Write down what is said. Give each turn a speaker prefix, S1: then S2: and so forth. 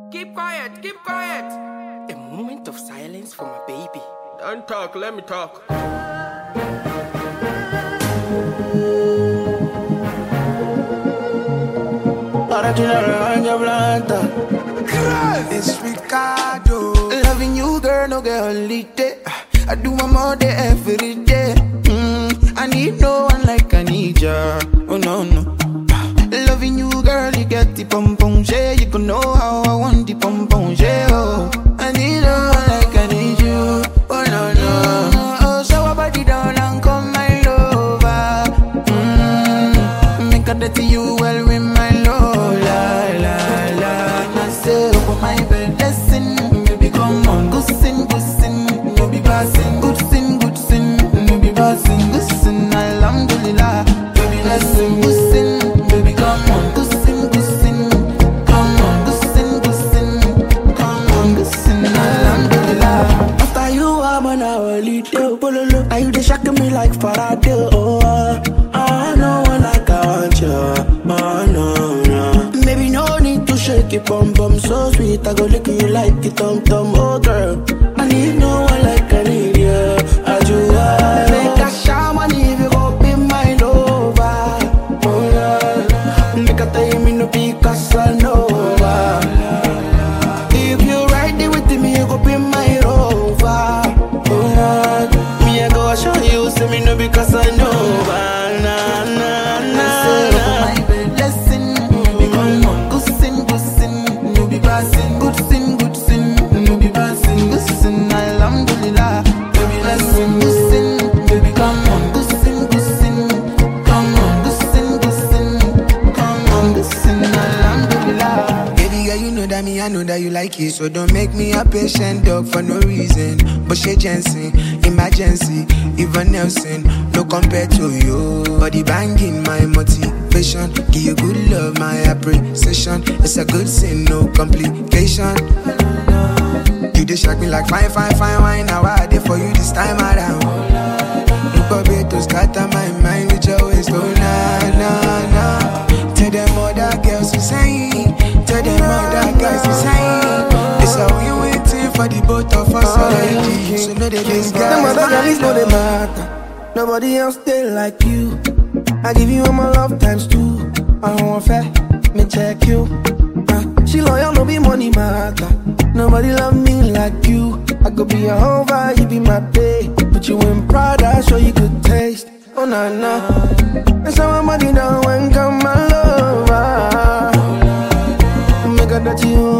S1: Keep quiet, keep quiet. A moment of silence for my baby.
S2: Don't talk, let me talk.
S3: Ahora tiene la rebaña blanca.
S4: It's Ricardo.
S3: Loving you, girl, no get holiday. I do my more day every day. I need no one like I need ya. Oh no, no. Loving you, girl, you get the pom pom yeah. You can know how I want the pom pom yeah. Oh, I need no one like I need you. Oh no, no. Oh, so I body down and come my lover. Make a dirty you well with my love. La la la. I say over my bed, listen, baby, come on, good sin, no be passing, good sin, no be passing, good sin, alhamdulillah, baby, listen, good sin, baby, come on, good sin, come on, good sin, come on, good sin, alhamdulillah. After you, I'm on a holiday, pololo, are you the shocking me like Faraday? Oh, no one like I want you, oh no. Baby, no need to shake it, bum bum, so sweet. I go lick you like it, tum tum, oh girl. I need no one like I need you. I do. Make a shaman if you go be my lover. Oh yeah. Make a time in the Picasso Nova. If you ride it with me, you go be my rover. Oh yeah. Me I go show you, say me no because I know. Na na na. My bed, listen. Good sin, no be passing, good sin, alhamdulillah, baby, listen, good sin, baby, come on, good sin, come on, good sin, come on, good sin, alhamdulillah. Baby girl, you know that me, I know that you like it, so don't make me a patient dog for no reason. But she Jensen, emergency, even Nelson, no compared to you. Body banging, my motivation, give you good love, my appreciation. It's a good sin, no complication. You just shock me like fine wine. Now I did for you this time around. Look up here to scatter my mind with your waist, oh na. Tell them other girls to say, tell them other guys to say. It's how we waiting for the both of us already. So know that this guy.
S4: Them other girls know they matter. Nobody else they like you. I give you all my love times two. I don't want fair, me check you. She loyal, no be money matter. Nobody love me like you. I could be your over, you be my babe. Put you in Prada, show you good taste. Oh na na. And so my money down when come my lover. Make a that you